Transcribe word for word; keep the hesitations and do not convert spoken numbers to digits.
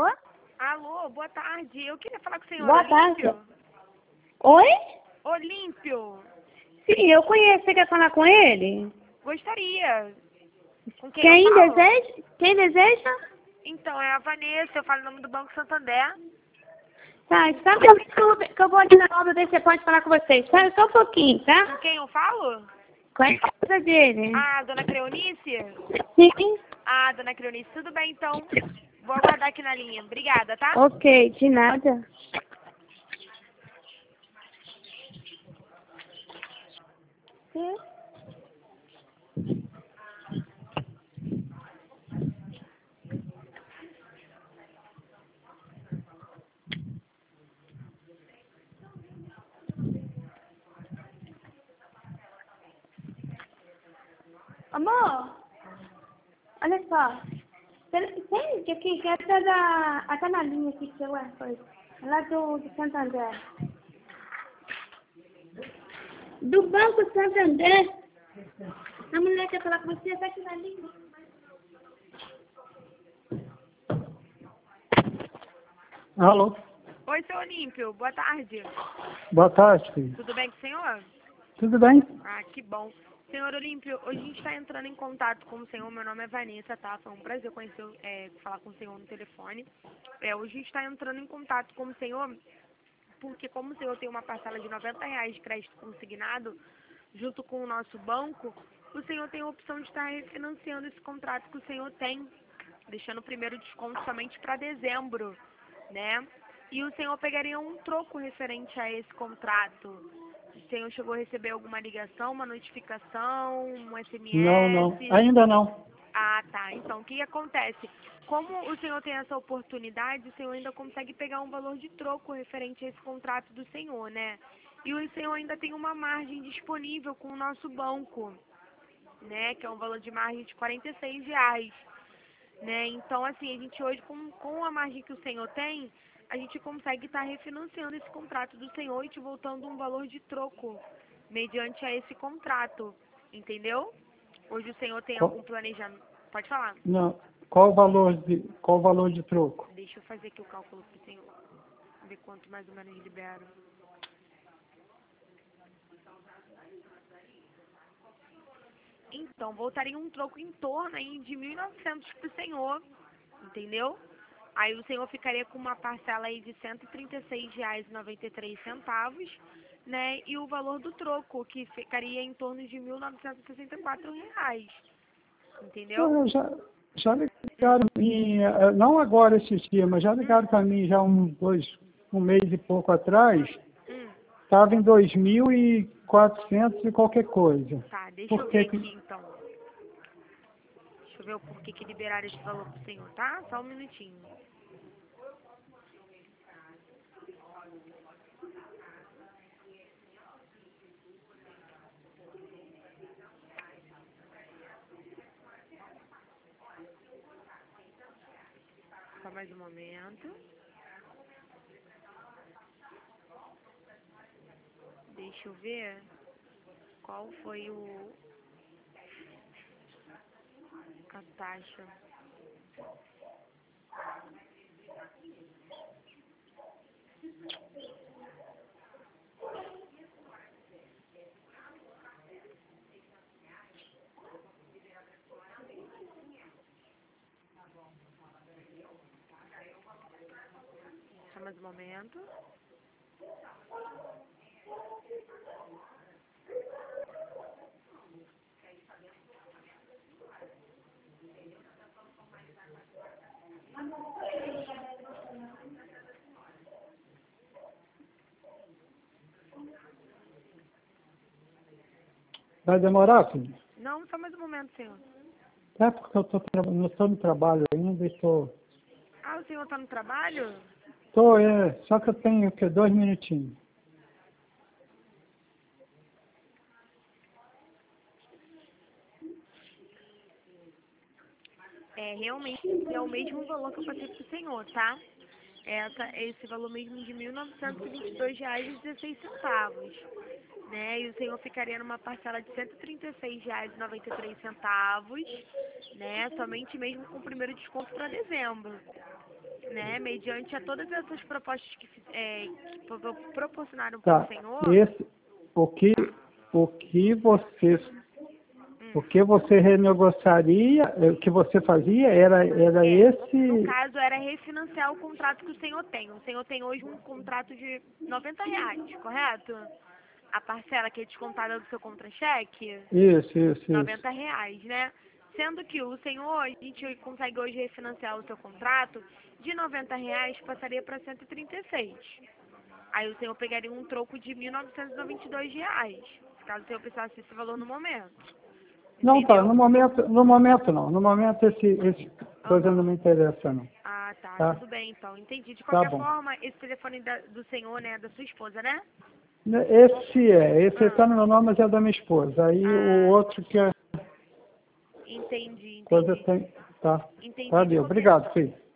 Alô? Alô, boa tarde. Eu queria falar com o senhor Boa Olímpio. tarde. Oi? Olímpio. Sim, eu conheço. Você quer falar com ele? Gostaria. Com quem Quem eu falo? deseja? Quem deseja? Então, é a Vanessa, eu falo em nome do Banco Santander. Tá, espera um pouquinho que eu vou- que eu vou ali na obra ver se você pode falar com você. Espera só um pouquinho, Com tá? quem eu falo? Qual é a casa dele? Ah, dona Creonice? Sim. Ah, dona Creonice, tudo bem então. Vou aguardar aqui na linha. Obrigada, tá? Ok, de nada. Sim. Amor, olha só. Tem que aqui, que é até da. Até na linha aqui que eu é, foi. Lá do, do Santander. Do Banco Santander. A mulher quer falar com você, tá aqui na linha. Alô? Oi, seu Olímpio. Boa tarde. Boa tarde, filho. Tudo bem com o senhor? Tudo bem? Ah, que bom. Senhor Olímpio, hoje a gente está entrando em contato com o senhor. Meu nome é Vanessa, tá? Foi um prazer conhecer, é, falar com o senhor no telefone. É, hoje a gente está entrando em contato com o senhor porque como o senhor tem uma parcela de noventa reais de crédito consignado junto com o nosso banco, o senhor tem a opção de estar refinanciando esse contrato que o senhor tem, deixando o primeiro desconto somente para dezembro, né? E o senhor pegaria um troco referente a esse contrato. O senhor chegou a receber alguma ligação, uma notificação, um S M S? Não, não. Ainda não. Ah, tá. Então, o que acontece? Como o senhor tem essa oportunidade, o senhor ainda consegue pegar um valor de troco referente a esse contrato do senhor, né? E o senhor ainda tem uma margem disponível com o nosso banco, né? Que é um valor de margem de quarenta e seis reais, né? Então, assim, a gente hoje, com, com a margem que o senhor tem, a gente consegue estar refinanciando esse contrato do senhor e te voltando um valor de troco mediante a esse contrato, entendeu? Hoje o senhor tem Qual, algum planejamento? Pode falar. não. Qual o valor de, qual o valor de troco? Deixa eu fazer aqui o cálculo pro senhor, ver quanto mais ou menos libera. Então, voltaria um troco em torno aí de mil e novecentos pro senhor, entendeu? Aí o senhor ficaria com uma parcela aí de cento e trinta e seis reais e noventa e três centavos, né? E o valor do troco, que ficaria em torno de mil novecentos e sessenta e quatro reais, entendeu? Eu já, já ligaram para mim, eh, não agora esses dias, mas já ligaram para mim já um, dois, um mês e pouco atrás. Hum, Estava em dois mil e quatrocentos e qualquer coisa. tá, deixa Por eu ver que que... aqui então. Deixa eu ver o porquê que liberaram esse valor pro senhor, tá? Só um minutinho. Só mais um momento. Deixa eu ver qual foi o a taxa. Só mais um momento. Vai demorar, filho? Não, só mais um momento, senhor. É porque eu tô, tra- não estou no trabalho ainda, estou... Ah, o senhor tá no trabalho? Estou, é, só que eu tenho o quê? Dois minutinhos. É, realmente é o mesmo valor que eu passei pro senhor, tá? Essa, esse valor mesmo de mil novecentos e vinte e dois reais e dezesseis centavos, né? E o senhor ficaria numa parcela de cento e trinta e seis reais e noventa e três centavos, né? Somente mesmo com o primeiro desconto para dezembro. né, mediante a todas essas propostas que, é, que pro- proporcionaram Tá. para o Senhor, Esse, o que, o que você, hum, o que você renegociaria, o que você fazia era, era é, esse. no caso era refinanciar o contrato que o Senhor tem. O Senhor tem hoje um contrato de noventa reais, correto? A parcela que é descontada do seu contra-cheque, Isso, isso, isso. noventa reais, né? Sendo que o Senhor, a gente consegue hoje refinanciar o seu contrato, de noventa reais passaria para cento e trinta e seis. Aí o Senhor pegaria um troco de mil novecentos e noventa e dois reais, caso o Senhor precisasse desse valor no momento. Não, tá, Entendeu? no momento, no momento não. No momento esse, esse coisa não me interessa, não. Ah, tá, Tá? tudo bem então, entendi. De Tá qualquer bom. forma, esse telefone da- do Senhor, né, da sua esposa, né? Esse é, esse Ah. está no meu nome, mas é da minha esposa. Aí Ah. o outro que é Entendi, coisa entendi. tem. Tá. Entendi. De Valeu. qualquer Obrigado, filho.